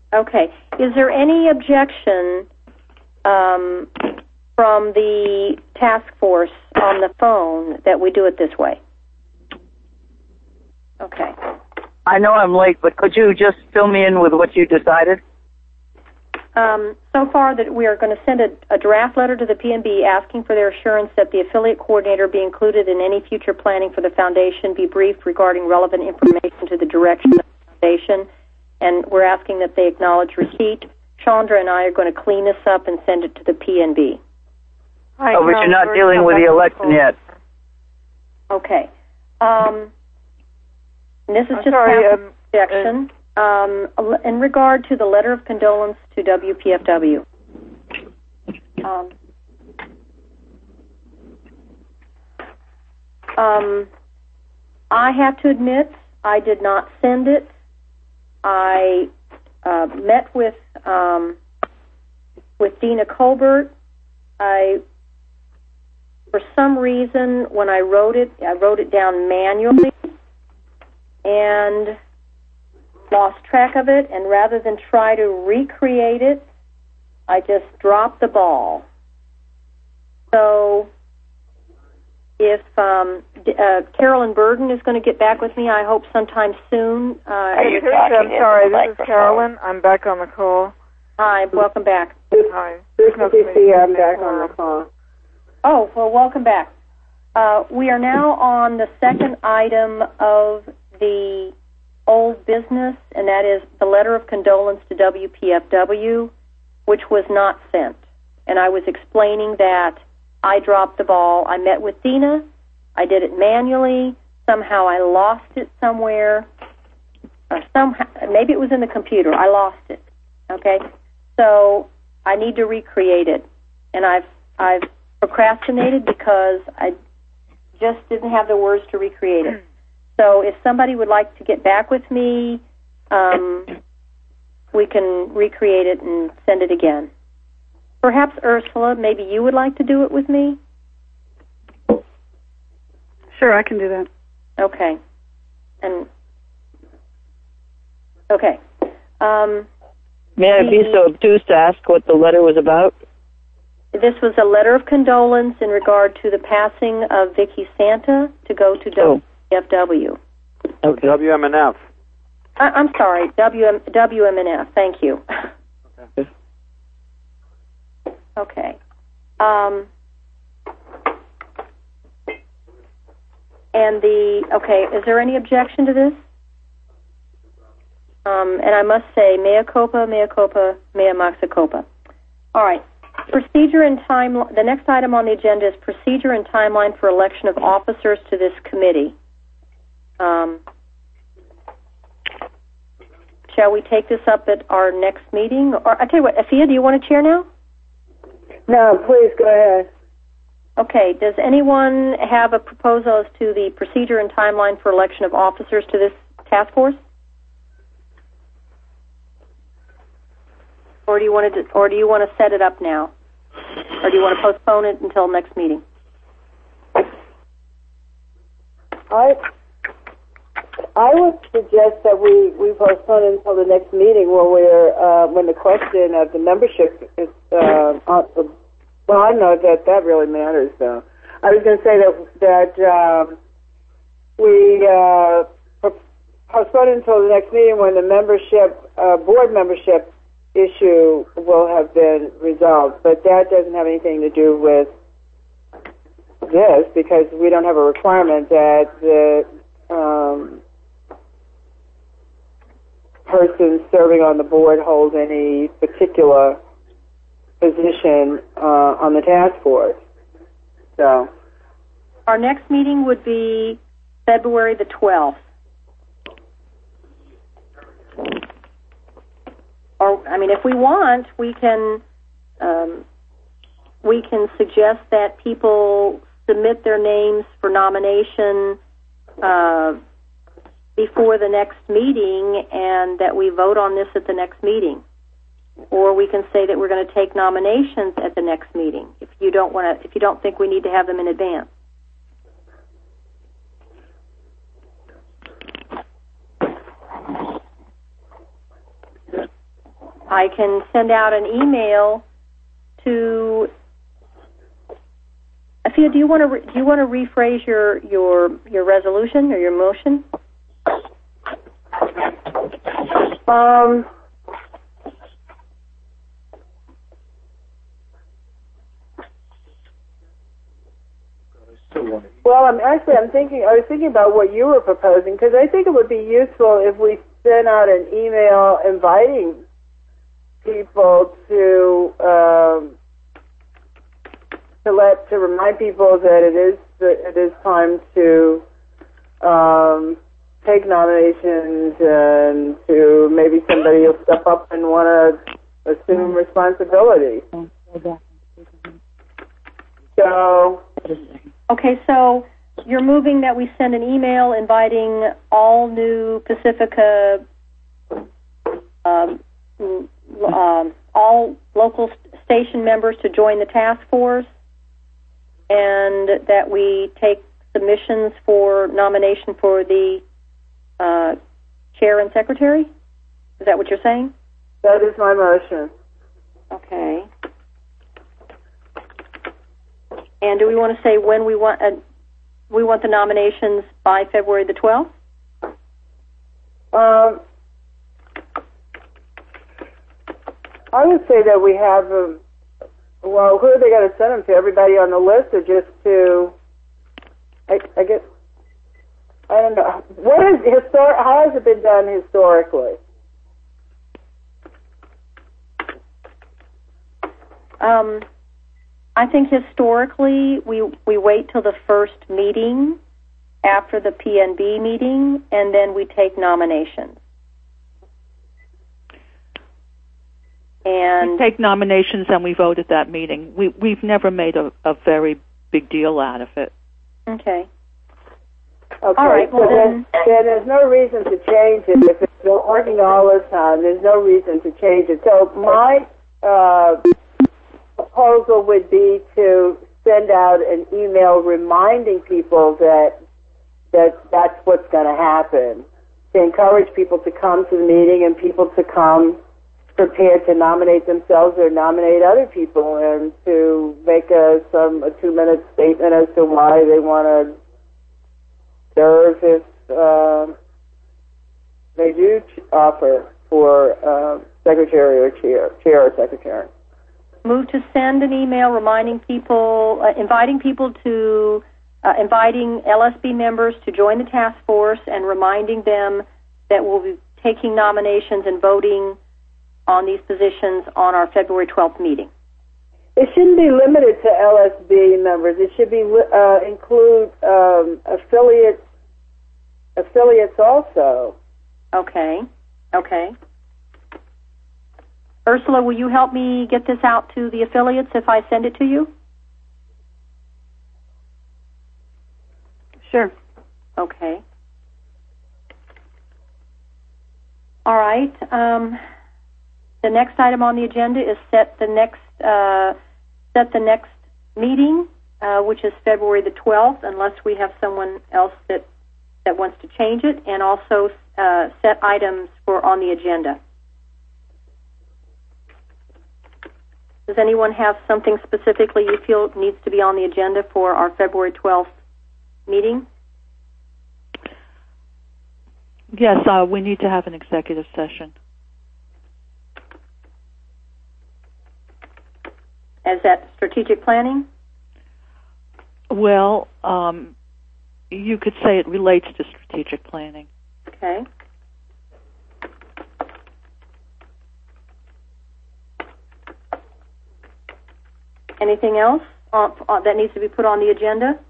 Okay. Is there any objection from the task force on the phone that we do it this way? Okay. I know I'm late, but could you just fill me in with what you decided? So far that we are going to send a draft letter to the PNB asking for their assurance that the affiliate coordinator be included in any future planning for the foundation, be briefed regarding relevant information to the direction of the foundation, and we're asking that they acknowledge receipt. Chandra and I are going to clean this up and send it to the PNB. But you're not dealing with the election yet. Okay. This is just an objection. In regard to the letter of condolence to WPFW. I have to admit, I did not send it. I met with Dina Colbert. For some reason, when I wrote it down manually and lost track of it, and rather than try to recreate it, I just dropped the ball. So if Carolyn Burden is going to get back with me, I hope sometime soon. I'm sorry, this is Carolyn. I'm back on the call. Hi, welcome back. Hi. I'm back on the call. Oh, well, welcome back. We are now on the second item of the old business, and that is the letter of condolence to WPFW, which was not sent. And I was explaining that I dropped the ball. I met with Dina. I did it manually. Somehow I lost it somewhere. Maybe it was in the computer. I lost it. Okay? So I need to recreate it. And I've procrastinated because I just didn't have the words to recreate it. So if somebody would like to get back with me, we can recreate it and send it again. Perhaps, Ursula, maybe you would like to do it with me? Sure, I can do that. Okay. Okay. May I be so obtuse to ask what the letter was about? This was a letter of condolence in regard to the passing of Vicky Santa to go to WFW. Okay. WMNF. I'm sorry, WMNF. Thank you. Okay. Okay. Is there any objection to this? And I must say, mea culpa, mea maxi culpa. All right. Procedure and time. The next item on the agenda is procedure and timeline for election of officers to this committee. Shall we take this up at our next meeting? Or I tell you what, Afia, do you want to chair now? No, please go ahead. Okay. Does anyone have a proposal as to the procedure and timeline for election of officers to this task force? Or do you want to set it up now? Or do you want to postpone it until next meeting? I would suggest that we postpone it until the next meeting when the question of the membership is well, I know that really matters, though. I was going to say that we postpone it until the next meeting when the board membership issue will have been resolved. But that doesn't have anything to do with this because we don't have a requirement that the person serving on the board hold any particular position on the task force. So our next meeting would be February the 12th. Or, I mean, if we want, we can suggest that people submit their names for nomination before the next meeting, and that we vote on this at the next meeting. Or we can say that we're going to take nominations at the next meeting if you don't think we need to have them in advance. I can send out an email to. Afia, do you want to rephrase your resolution or your motion? Well, I was thinking about what you were proposing, because I think it would be useful if we sent out an email inviting people to remind people that it is time to take nominations, and to maybe somebody will step up and want to assume responsibility. So. Okay, so you're moving that we send an email inviting all new Pacifica, all local station members to join the task force, and that we take submissions for nomination for the chair and secretary? Is that what you're saying? That is my motion. Okay. And do we want to say when we want the nominations by February the 12th? I would say that we have, well, who are they going to send them to? Everybody on the list, or just to, I guess, I don't know. How has it been done historically? I think historically we wait till the first meeting after the PNB meeting, and then we take nominations. And we take nominations and we vote at that meeting. We've never made a very big deal out of it. Okay. Okay. All right. Well, then there's no reason to change it. If it's been working all the time, there's no reason to change it. So my proposal would be to send out an email reminding people that that's what's going to happen, to encourage people to come to the meeting and people to come prepared to nominate themselves or nominate other people, and to make a 2-minute statement as to why they want to serve if they do offer for secretary or chair or secretary. Move to send an email reminding people, inviting LSB members to join the task force, and reminding them that we'll be taking nominations and voting on these positions on our February 12th meeting. It shouldn't be limited to LSB members. It should be include affiliates also. Okay. Ursula, will you help me get this out to the affiliates if I send it to you? Sure. Okay. All right. The next item on the agenda is set the next meeting, which is February the 12th, unless we have someone else that wants to change it, and also set items for on the agenda. Does anyone have something specifically you feel needs to be on the agenda for our February 12th meeting? Yes, we need to have an executive session. Is that strategic planning? Well, you could say it relates to strategic planning. Okay. Anything else that needs to be put on the agenda?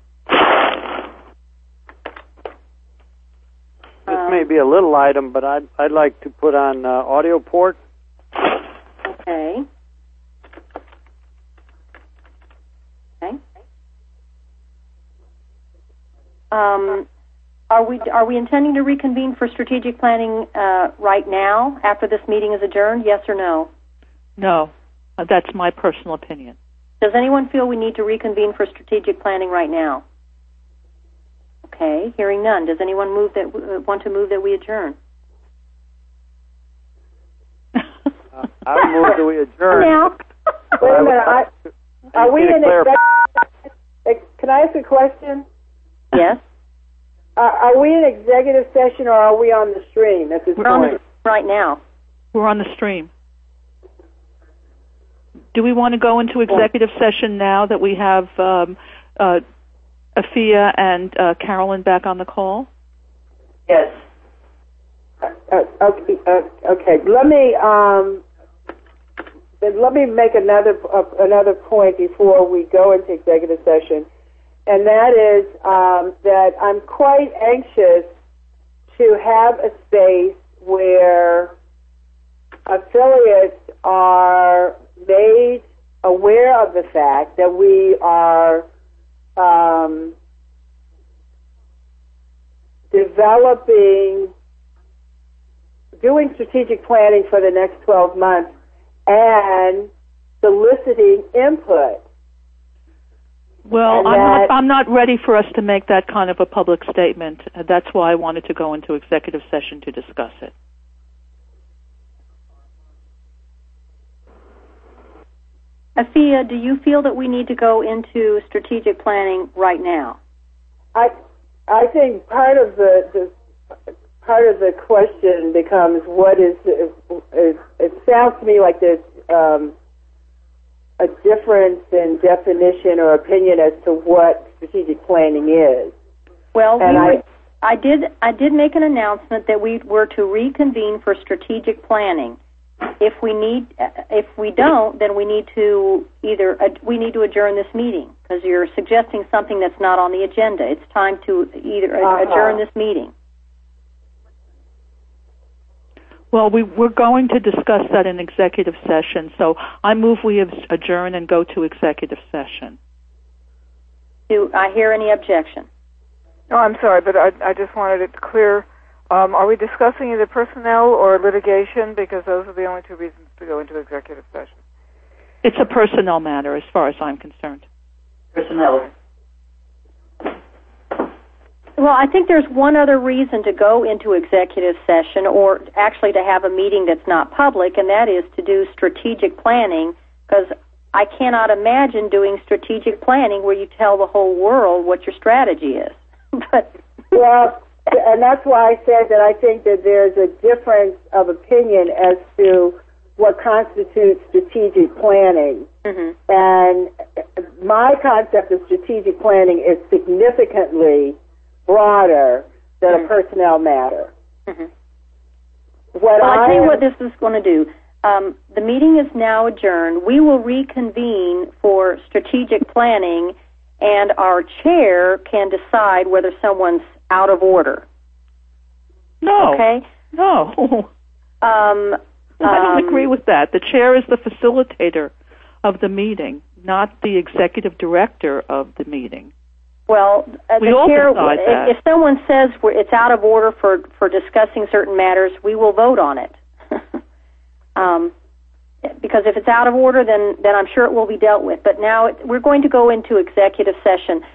This may be a little item, but I'd like to put on audio port. Okay. Are we intending to reconvene for strategic planning right now after this meeting is adjourned? Yes or no? No, that's my personal opinion. Does anyone feel we need to reconvene for strategic planning right now? Okay, hearing none. Does anyone want to move that we adjourn? I move that we adjourn. Now. Wait a minute. Are we in executive? Can I ask a question? Yes. Are we in executive session or are we on the stream at this We're on point? the right now. We're on the stream. Do we want to go into executive session now that we have Afia and Carolyn back on the call? Yes. Okay. Let me make another point before we go into executive session, and that is that I'm quite anxious to have a space where affiliates are made aware of the fact that we are doing strategic planning for the next 12 months and soliciting input. Well, I'm not ready for us to make that kind of a public statement. That's why I wanted to go into executive session to discuss it. Afia, do you feel that we need to go into strategic planning right now? I think part of the question becomes what is. It sounds to me like there's a difference in definition or opinion as to what strategic planning is. Well, I did make an announcement that we were to reconvene for strategic planning. If we don't, then we need to adjourn this meeting because you're suggesting something that's not on the agenda. It's time to either adjourn this meeting. Well, we're going to discuss that in executive session, so I move we adjourn and go to executive session. Do I hear any objection? No, I'm sorry, but I just wanted it clear. Are we discussing either personnel or litigation? Because those are the only two reasons to go into executive session. It's a personnel matter as far as I'm concerned. Personnel. Well, I think there's one other reason to go into executive session, or actually to have a meeting that's not public, and that is to do strategic planning, because I cannot imagine doing strategic planning where you tell the whole world what your strategy is. Well, and that's why I said that I think that there's a difference of opinion as to what constitutes strategic planning. Mm-hmm. And my concept of strategic planning is significantly broader than a personnel matter. Mm-hmm. I'll tell you what this is going to do. The meeting is now adjourned. We will reconvene for strategic planning, and our chair can decide whether someone's out of order. No. Okay? No. I don't agree with that. The chair is the facilitator of the meeting, not the executive director of the meeting. Well, we all decide that. If someone says it's out of order for discussing certain matters, we will vote on it. Because if it's out of order, then I'm sure it will be dealt with. But now we're going to go into executive session.